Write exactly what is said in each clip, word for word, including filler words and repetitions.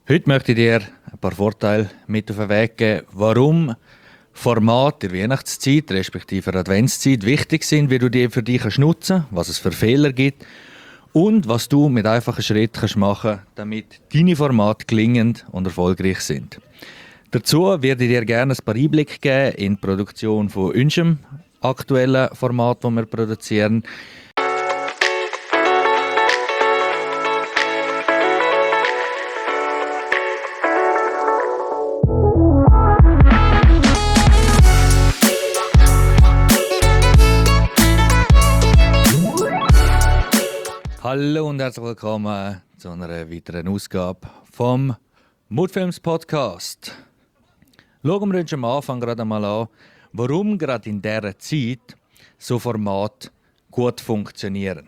Heute möchte ich dir ein paar Vorteile mit auf den Weg geben, warum Formate in der Weihnachtszeit respektive der Adventszeit wichtig sind, wie du die für dich kannst nutzen, was es für Fehler gibt und was du mit einfachen Schritten kannst machen, damit deine Formate gelingend und erfolgreich sind. Dazu werde ich dir gerne ein paar Einblicke geben in die Produktion von unserem aktuellen Format, das wir produzieren. Hallo und herzlich willkommen zu einer weiteren Ausgabe vom Mutfilms Podcast. Schauen wir uns am Anfang gerade einmal an, warum gerade in dieser Zeit so Formate gut funktionieren.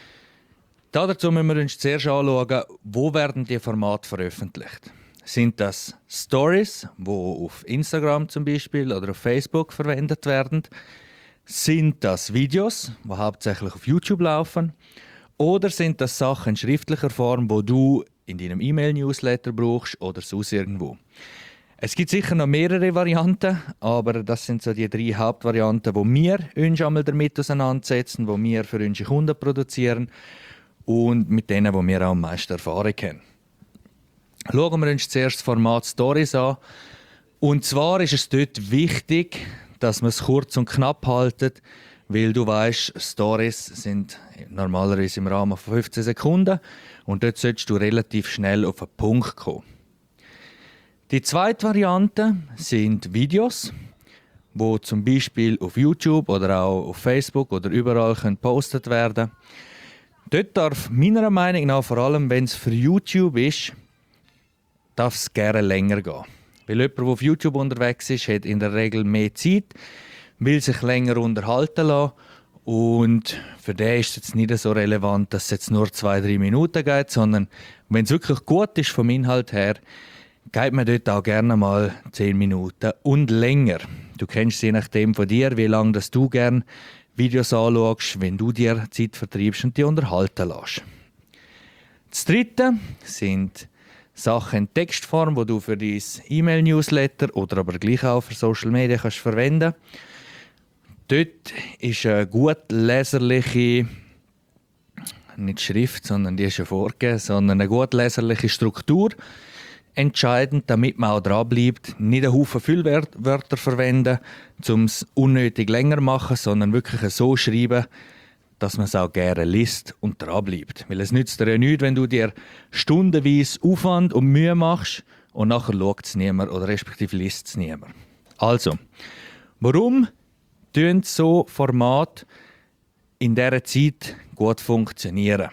Dazu müssen wir uns zuerst anschauen, wo werden die Formate veröffentlicht. Sind das Stories, die auf Instagram zum Beispiel oder auf Facebook verwendet werden? Sind das Videos, die hauptsächlich auf YouTube laufen? Oder sind das Sachen in schriftlicher Form, die du in deinem E-Mail-Newsletter brauchst oder sonst irgendwo? Es gibt sicher noch mehrere Varianten, aber das sind so die drei Hauptvarianten, die wir uns einmal damit auseinandersetzen, die wir für unsere Kunden produzieren und mit denen, die wir auch am meisten Erfahrung haben. Schauen wir uns zuerst das Format Stories an. Und zwar ist es dort wichtig, dass man es kurz und knapp haltet, weil du weißt, Stories sind normalerweise im Rahmen von fünfzehn Sekunden und dort solltest du relativ schnell auf den Punkt kommen. Die zweite Variante sind Videos, die zum Beispiel auf YouTube oder auch auf Facebook oder überall gepostet werden. Dort darf meiner Meinung nach, vor allem wenn es für YouTube ist, darf es gerne länger gehen. Weil jemand, der auf YouTube unterwegs ist, hat in der Regel mehr Zeit, will sich länger unterhalten lassen und für den ist es jetzt nicht so relevant, dass es jetzt nur zwei, drei Minuten geht, sondern wenn es wirklich gut ist vom Inhalt her, geht man dort auch gerne mal zehn Minuten und länger. Du kennst je nachdem von dir, wie lange dass du gerne Videos anschaust, wenn du dir Zeit vertreibst und dich unterhalten lässt. Das dritte sind Sachen in Textform, die du für dein E-Mail-Newsletter oder aber gleich auch für Social Media kannst verwenden. Dort ist eine gut leserliche, nicht Schrift, sondern die ist ja vorgegeben, sondern eine gut leserliche Struktur entscheidend, damit man auch dranbleibt. Nicht einen Haufen Füllwörter verwenden, um es unnötig länger zu machen, sondern wirklich so schreiben, dass man es auch gerne liest und dranbleibt. Weil es nützt dir ja nichts, wenn du dir stundenweise Aufwand und Mühe machst und nachher schaut es niemand oder respektive liest es niemand. Also, warum tun so Formate in dieser Zeit gut funktionieren?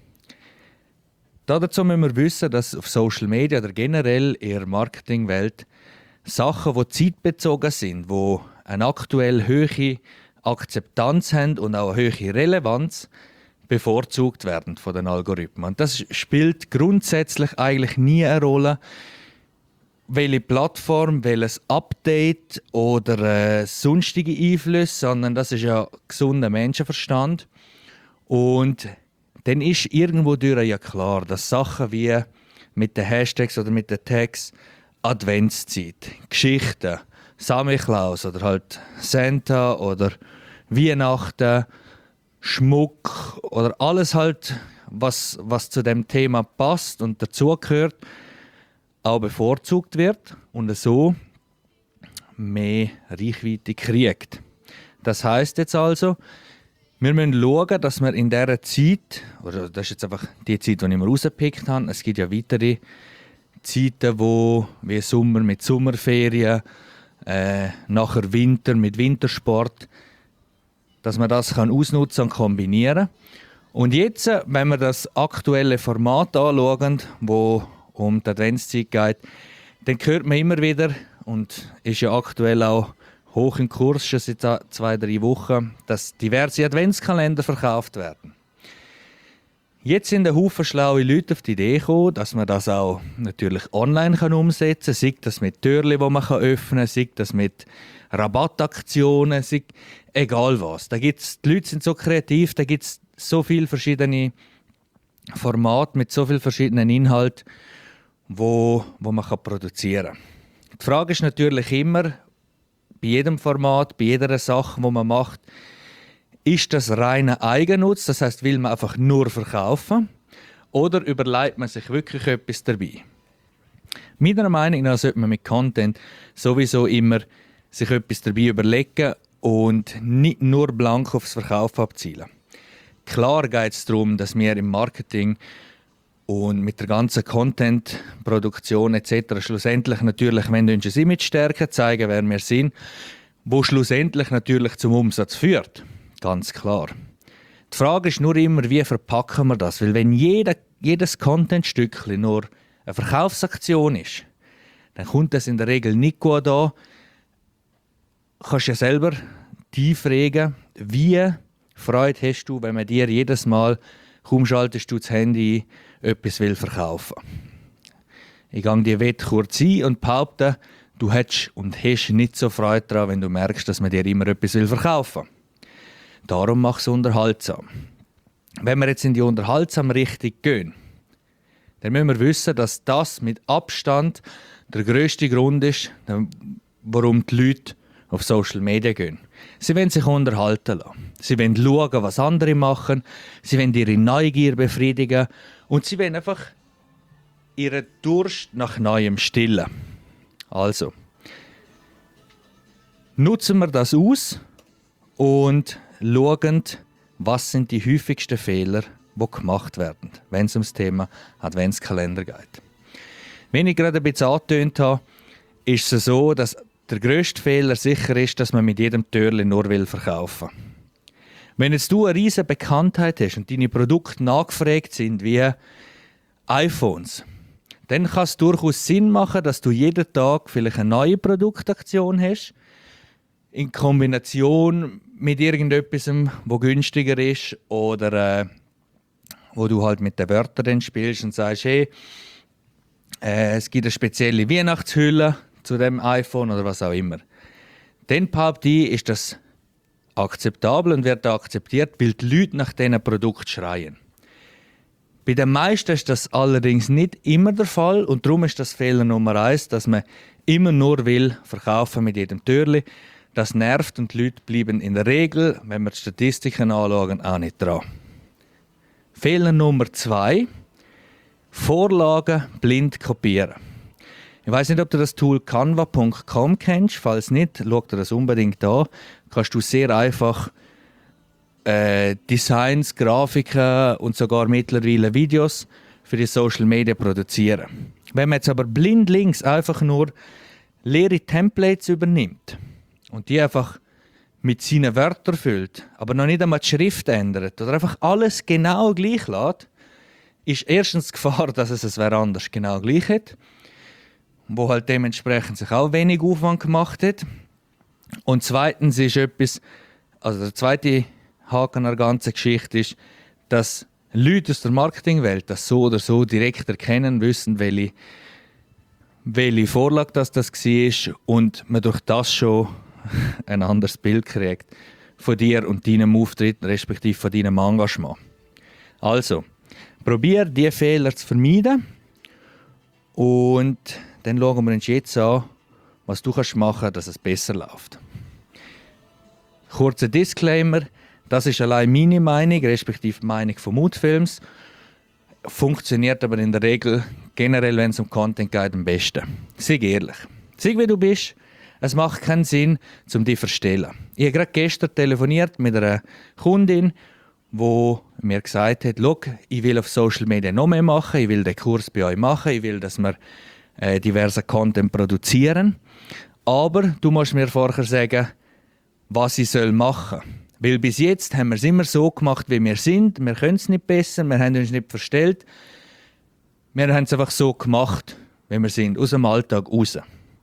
Dazu müssen wir wissen, dass auf Social Media oder generell in der Marketingwelt Sachen, die zeitbezogen sind, die eine aktuell hohe Akzeptanz haben und auch eine hohe Relevanz, bevorzugt werden von den Algorithmen. Und das spielt grundsätzlich eigentlich nie eine Rolle, welche Plattform, welches Update oder äh, sonstige Einflüsse, sondern das ist ja gesunder Menschenverstand. Und dann ist irgendwo durch ja klar, dass Sachen wie mit den Hashtags oder mit den Tags Adventszeit, Geschichten, Samichlaus oder halt Santa oder Weihnachten, Schmuck oder alles halt, was, was zu dem Thema passt und dazugehört, auch bevorzugt wird und so mehr Reichweite kriegt. Das heisst jetzt also, wir müssen schauen, dass wir in dieser Zeit, oder das ist jetzt einfach die Zeit, die ich mir rausgepickt habe, es gibt ja weitere Zeiten, wo wie Sommer mit Sommerferien, äh, nachher Winter mit Wintersport, dass man das kann ausnutzen und kombinieren. Und jetzt, wenn wir das aktuelle Format anschauen, wo um die Adventszeit geht, dann hört man immer wieder, und ist ja aktuell auch hoch im Kurs, schon seit zwei, drei Wochen, dass diverse Adventskalender verkauft werden. Jetzt sind ein Haufen schlaue Leute auf die Idee gekommen, dass man das auch natürlich online kann umsetzen kann, sei das mit Türchen, die man öffnen kann, sei das mit Rabattaktionen, sei egal was. Da gibt's, die Leute sind so kreativ, da gibt es so viele verschiedene Formate mit so vielen verschiedenen Inhalten. wo, wo man kann produzieren kann. Die Frage ist natürlich immer, bei jedem Format, bei jeder Sache, die man macht, ist das reiner Eigennutz, das heißt, will man einfach nur verkaufen, oder überlegt man sich wirklich etwas dabei? Meiner Meinung nach sollte man mit Content sowieso immer sich etwas dabei überlegen und nicht nur blank aufs Verkaufen abzielen. Klar geht es darum, dass wir im Marketing und mit der ganzen Content-Produktion et cetera schlussendlich natürlich ein Image stärken, zeigen, wer wir sind, wo schlussendlich natürlich zum Umsatz führt. Ganz klar. Die Frage ist nur immer, wie verpacken wir das? Weil wenn jeder, jedes Content-Stückchen nur eine Verkaufsaktion ist, dann kommt das in der Regel nicht gut an. Du kannst ja selber tief fragen, wie Freude hast du, wenn man dir jedes Mal, kaum schaltest du das Handy ein, etwas will verkaufen. Ich gehe die Wette kurz ein und behaupte, du hättest und hast nicht so Freude daran, wenn du merkst, dass man dir immer etwas will verkaufen will. Darum mach es unterhaltsam. Wenn wir jetzt in die unterhaltsame Richtung gehen, dann müssen wir wissen, dass das mit Abstand der grösste Grund ist, warum die Leute auf Social Media gehen. Sie wollen sich unterhalten lassen. Sie wollen schauen, was andere machen. Sie wollen ihre Neugier befriedigen. Und sie wollen einfach ihren Durst nach Neuem stillen. Also, nutzen wir das aus und schauen, was sind die häufigsten Fehler, die gemacht werden, wenn es um das Thema Adventskalender geht. Wenn ich gerade ein bisschen angetönt habe, ist es so, dass der grösste Fehler sicher ist, dass man mit jedem Türchen nur will verkaufen will. Wenn jetzt du eine riesige Bekanntheit hast und deine Produkte nachgefragt sind wie iPhones, dann kann es durchaus Sinn machen, dass du jeden Tag vielleicht eine neue Produktaktion hast, in Kombination mit irgendetwas, wo günstiger ist oder äh, wo du halt mit den Wörtern dann spielst und sagst, hey, äh, es gibt eine spezielle Weihnachtshülle zu dem iPhone oder was auch immer. Dann behaupte ich, ist das akzeptabel und wird akzeptiert, weil die Leute nach diesen Produkten schreien. Bei den meisten ist das allerdings nicht immer der Fall und darum ist das Fehler Nummer eins, dass man immer nur will verkaufen mit jedem Türli. Das nervt und die Leute bleiben in der Regel, wenn wir die Statistiken anschauen, auch nicht dran. Fehler Nummer zwei: Vorlagen blind kopieren. Ich weiss nicht, ob du das Tool canva punkt com kennst. Falls nicht, schau dir das unbedingt an. Kannst du sehr einfach äh, Designs, Grafiken und sogar mittlerweile Videos für die Social Media produzieren. Wenn man jetzt aber blindlings einfach nur leere Templates übernimmt und die einfach mit seinen Wörtern füllt, aber noch nicht einmal die Schrift ändert oder einfach alles genau gleich lässt, ist erstens die Gefahr, dass es es wer anders genau gleich hat, wo halt dementsprechend sich auch wenig Aufwand gemacht hat. Und zweitens ist etwas, also der zweite Haken an der ganzen Geschichte ist, dass Leute aus der Marketingwelt das so oder so direkt erkennen, wissen, welche, welche Vorlage das, das war und man durch das schon ein anderes Bild kriegt von dir und deinem Auftritt, respektive von deinem Engagement. Also, probier diese Fehler zu vermeiden und dann schauen wir uns jetzt an, was du machen kannst, dass es besser läuft. Kurzer Disclaimer, das ist allein meine Meinung, respektive die Meinung von Moodfilms. Funktioniert aber in der Regel generell, wenn es um Content geht, am besten. Sei ehrlich. Sei wie du bist. Es macht keinen Sinn, um dich zu verstellen. Ich habe gerade gestern telefoniert mit einer Kundin, die mir gesagt hat, schau, ich will auf Social Media noch mehr machen, ich will den Kurs bei euch machen, ich will, dass wir äh, diverse Content produzieren. Aber du musst mir vorher sagen, was ich soll machen soll. Weil bis jetzt haben wir es immer so gemacht, wie wir sind. Wir können es nicht besser, wir haben uns nicht verstellt. Wir haben es einfach so gemacht, wie wir sind, aus dem Alltag raus.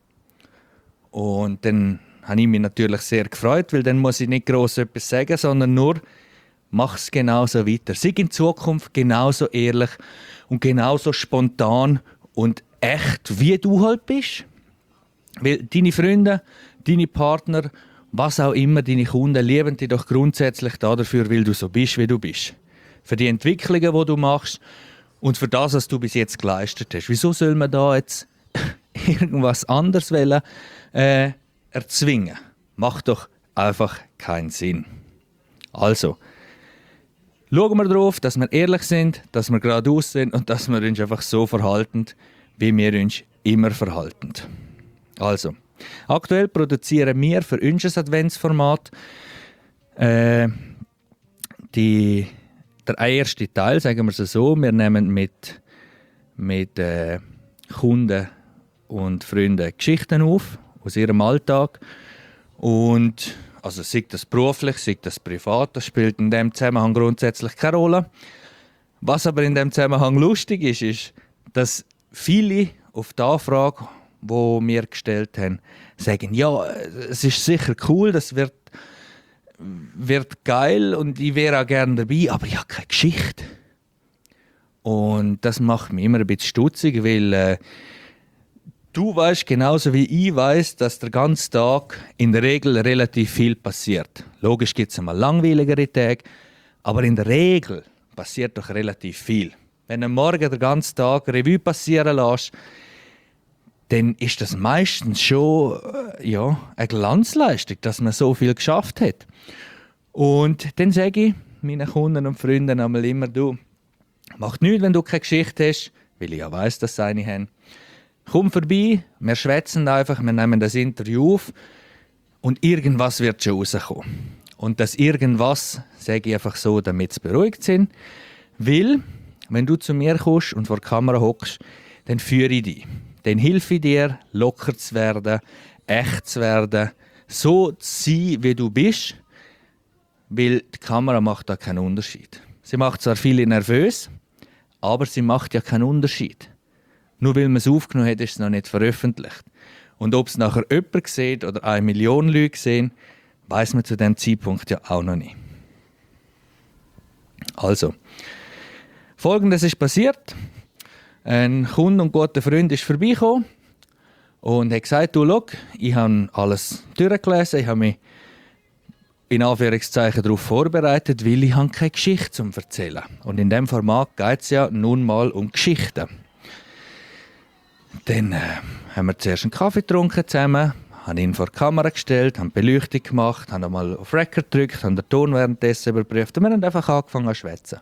Und dann habe ich mich natürlich sehr gefreut, weil dann muss ich nicht gross etwas sagen, sondern nur, mach es genauso weiter. Sei in Zukunft genauso ehrlich und genauso spontan und echt, wie du halt bist. Weil deine Freunde, deine Partner, was auch immer, deine Kunden lieben dich doch grundsätzlich dafür, weil du so bist, wie du bist. Für die Entwicklungen, die du machst und für das, was du bis jetzt geleistet hast. Wieso soll man da jetzt irgendwas anderes wollen, äh, erzwingen? Macht doch einfach keinen Sinn. Also, schauen wir darauf, dass wir ehrlich sind, dass wir geradeaus sind und dass wir uns einfach so verhalten, wie wir uns immer verhalten. Also, aktuell produzieren wir für unser Adventsformat äh, die, der erste Teil, sagen wir es so. Wir nehmen mit, mit äh, Kunden und Freunden Geschichten auf aus ihrem Alltag. Und also sei das beruflich, sei das privat, das spielt in dem Zusammenhang grundsätzlich keine Rolle. Was aber in dem Zusammenhang lustig ist, ist, dass viele auf die Anfrage, die wir gestellt haben, sagen, ja, es ist sicher cool, das wird, wird geil und ich wäre auch gerne dabei, aber ich habe keine Geschichte. Und das macht mich immer ein bisschen stutzig, weil äh, du weißt genauso wie ich weiß, dass der ganze Tag in der Regel relativ viel passiert. Logisch gibt es einmal langweiligere Tage, aber in der Regel passiert doch relativ viel. Wenn du am Morgen den ganzen Tag Revue passieren lässt, dann ist das meistens schon äh, ja, eine Glanzleistung, dass man so viel geschafft hat. Und dann sage ich meinen Kunden und Freunden einmal immer, du, macht nichts, wenn du keine Geschichte hast, weil ich ja weiss, dass sie eine haben. Komm vorbei, wir schwätzen einfach, wir nehmen das Interview auf und irgendwas wird schon rauskommen. Und das irgendwas sage ich einfach so, damit sie beruhigt sind. Weil, wenn du zu mir kommst und vor der Kamera hockst, dann führe ich dich. Dann helfe ich dir, locker zu werden, echt zu werden, so zu sein, wie du bist. Weil die Kamera macht da keinen Unterschied. Sie macht zwar viele nervös, aber sie macht ja keinen Unterschied. Nur weil man es aufgenommen hat, ist es noch nicht veröffentlicht. Und ob es nachher jemand sieht oder eine Million Leute sehen, weiss man zu diesem Zeitpunkt ja auch noch nicht. Also, Folgendes ist passiert. Ein Kunde und guter Freund ist vorbeigekommen und hat gesagt, du, schau, ich habe alles durchgelesen, ich habe mich in Anführungszeichen darauf vorbereitet, weil ich habe keine Geschichte zum Erzählen. Und in diesem Format geht es ja nun mal um Geschichten. Dann äh, haben wir zuerst einen Kaffee getrunken zusammen, haben ihn vor die Kamera gestellt, haben Beleuchtung gemacht, haben einmal auf Record gedrückt, haben den Ton währenddessen überprüft und wir haben einfach angefangen zu schwätzen.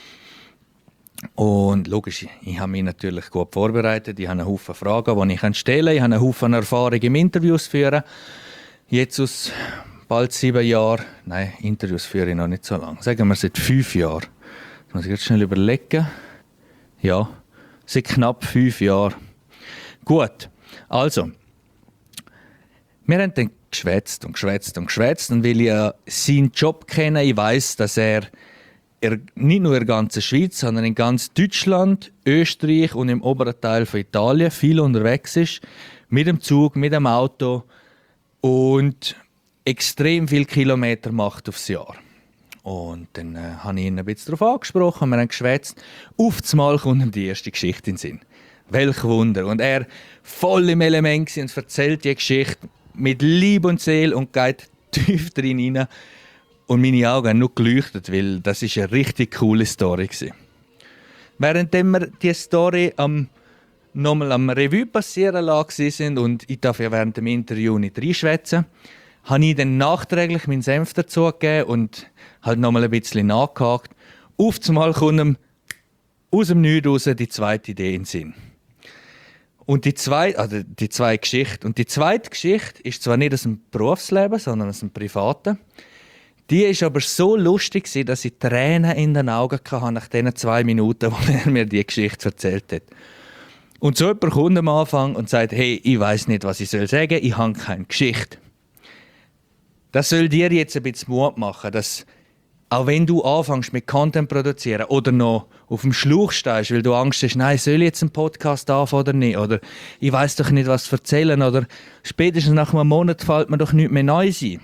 Und logisch, ich habe mich natürlich gut vorbereitet, ich habe einen Haufen Fragen, die ich stellen kann, ich habe einen Haufen Erfahrung im Interviews führen. Jetzt aus bald sieben Jahren, nein, Interviews führe ich noch nicht so lange, sagen wir seit fünf Jahren. Das muss ich jetzt schnell überlegen. Ja, seit knapp fünf Jahren. Gut, also, wir haben dann geschwätzt und geschwätzt und geschwätzt und weil ich ja seinen Job kenne, ich weiss, dass er, er nicht nur in der ganzen Schweiz, sondern in ganz Deutschland, Österreich und im oberen Teil von Italien viel unterwegs ist, mit dem Zug, mit dem Auto und extrem viele Kilometer macht aufs Jahr. Und dann äh, habe ich ihn ein bisschen darauf angesprochen, wir haben geschwätzt. Auf einmal kommt ihm die erste Geschichte in den Sinn. Welch Wunder. Und er voll im Element und erzählt die Geschichte mit Liebe und Seele und geht tief drin rein. Und meine Augen haben nur geleuchtet, weil das ist eine richtig coole Story war. Während wir diese Story am, nochmal am Revue passieren lassen und ich darf ja während dem Interview nicht reinschwätzen, habe ich dann nachträglich meinen Senf dazugegeben und halt nochmal ein bisschen nachgehakt. Auf einmal kommt ihm aus dem Nichts raus die zweite Idee in den Sinn. Und die zweite, also die zweite Geschichte. Und die zweite Geschichte ist zwar nicht aus dem Berufsleben, sondern aus dem Privaten. Die ist aber so lustig, dass ich Tränen in den Augen hatte nach diesen zwei Minuten, wo er mir die Geschichte erzählt hat. Und so jemand kommt am Anfang und sagt, hey, ich weiss nicht, was ich sagen soll, ich habe keine Geschichte. Das soll dir jetzt ein bisschen Mut machen, dass auch wenn du anfängst mit Content produzieren oder noch auf dem Schlauch stehst, weil du Angst hast, nein, soll ich jetzt einen Podcast anfangen oder nicht? Oder ich weiss doch nicht, was zu erzählen. Oder spätestens nach einem Monat fällt mir doch nichts mehr Neues ein.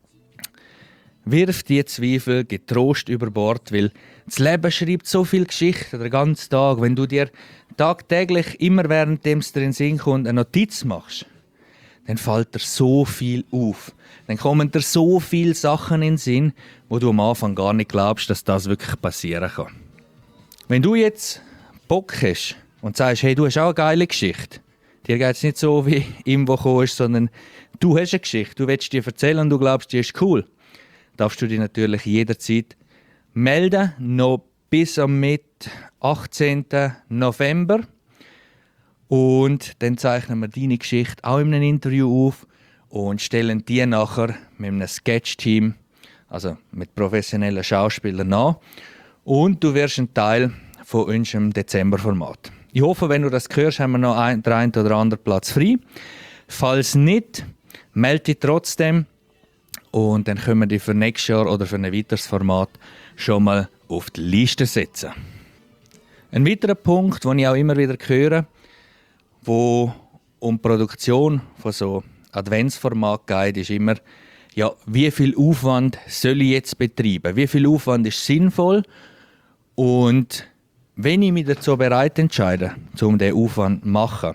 Wirf die Zweifel getrost über Bord, weil das Leben schreibt so viel Geschichten den ganzen Tag. Wenn du dir tagtäglich, immer währenddem es dir in den Sinn kommt, eine Notiz machst, dann fällt dir so viel auf. Dann kommen dir so viele Sachen in den Sinn, wo du am Anfang gar nicht glaubst, dass das wirklich passieren kann. Wenn du jetzt Bock hast und sagst, hey, du hast auch eine geile Geschichte. Dir geht es nicht so, wie ihm, der gekommen ist, sondern du hast eine Geschichte, du willst dir erzählen und du glaubst, die ist cool. Darfst du dich natürlich jederzeit melden, noch bis am achtzehnten November. Und dann zeichnen wir deine Geschichte auch in einem Interview auf und stellen die nachher mit einem Sketch-Team, also mit professionellen Schauspielern, nach. Und du wirst ein Teil von unserem Dezember-Format. Ich hoffe, wenn du das hörst, haben wir noch ein, den einen oder anderen Platz frei. Falls nicht, melde dich trotzdem und dann können wir dich für nächstes Jahr oder für ein weiteres Format schon mal auf die Liste setzen. Ein weiterer Punkt, den ich auch immer wieder höre, wo um die Produktion von so Adventsformat geht, ist immer, ja, wie viel Aufwand soll ich jetzt betreiben? Wie viel Aufwand ist sinnvoll? Und wenn ich mich dazu bereit entscheide, um diesen Aufwand zu machen,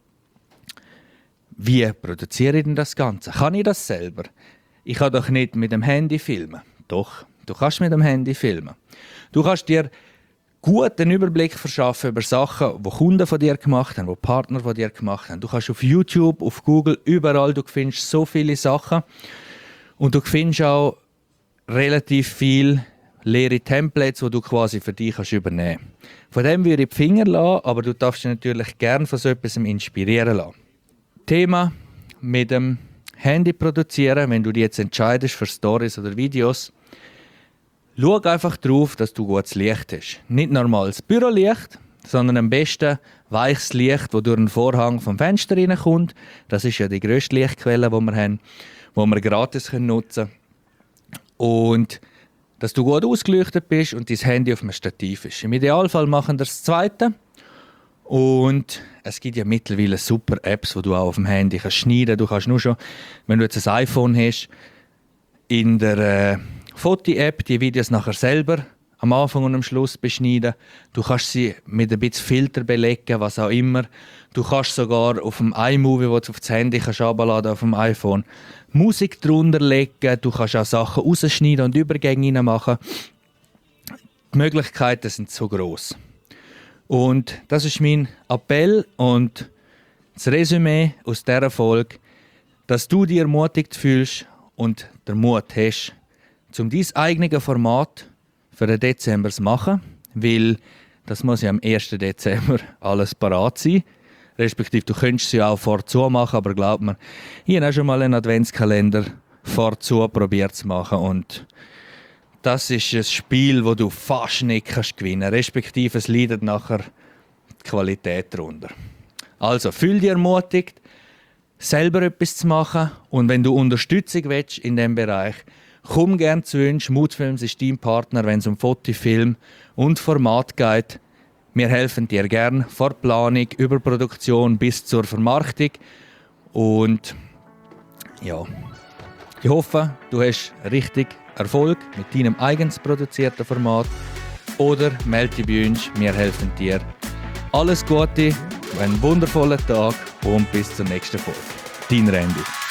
wie produziere ich denn das Ganze? Kann ich das selber? Ich kann doch nicht mit dem Handy filmen. Doch, du kannst mit dem Handy filmen. Du kannst dir gut einen Überblick verschaffen über Sachen, die Kunden von dir gemacht haben, die Partner von dir gemacht haben. Du kannst auf YouTube, auf Google, überall, du findest so viele Sachen. Und du findest auch relativ viele leere Templates, die du quasi für dich kannst übernehmen kannst. Von dem würde ich die Finger lassen, aber du darfst dich natürlich gerne von so etwas inspirieren lassen. Thema mit dem Handy produzieren, wenn du dich jetzt entscheidest für Stories oder Videos, schau einfach darauf, dass du gutes Licht hast. Nicht normales Bürolicht, sondern am besten weiches Licht, das durch den Vorhang vom Fenster reinkommt. Das ist ja die grösste Lichtquelle, die wir haben, die wir gratis nutzen können. Und dass du gut ausgeleuchtet bist und dein Handy auf einem Stativ ist. Im Idealfall machen wir das Zweite. Und es gibt ja mittlerweile super Apps, die du auch auf dem Handy kannst schneiden. Du kannst nur schon, wenn du jetzt ein iPhone hast, in der äh, Foto-App die Videos nachher selber am Anfang und am Schluss beschneiden. Du kannst sie mit ein bisschen Filter belegen, was auch immer. Du kannst sogar auf dem iMovie, das du auf das Handy kannst runterladen, auf dem iPhone, Musik drunter legen. Du kannst auch Sachen rausschneiden und Übergänge machen. Die Möglichkeiten sind so gross. Und das ist mein Appell und das Resümee aus dieser Folge, dass du dich ermutigt fühlst und den Mut hast, um dein eigenes Format für den Dezember zu machen, weil das muss ja am ersten Dezember alles parat sein. Respektive, du könntest sie auch vorzu machen, aber glaub mir, ich habe auch schon mal einen Adventskalender vorzu probiert zu machen und das ist ein Spiel, das du fast nicht kannst gewinnen kannst, respektive es leidet nachher die Qualität darunter. Also, fühl dich ermutigt, selber etwas zu machen und wenn du Unterstützung willst in diesem Bereich, komm gerne zu uns. Mutfilms ist dein Partner, wenn es um Foto, Film und Format geht. Wir helfen dir gerne von Planung über Produktion bis zur Vermarktung. Und ja, ich hoffe, du hast richtig Erfolg mit deinem eigens produzierten Format. Oder melde dich bei uns, wir helfen dir. Alles Gute, einen wundervollen Tag und bis zur nächsten Folge. Dein Randy.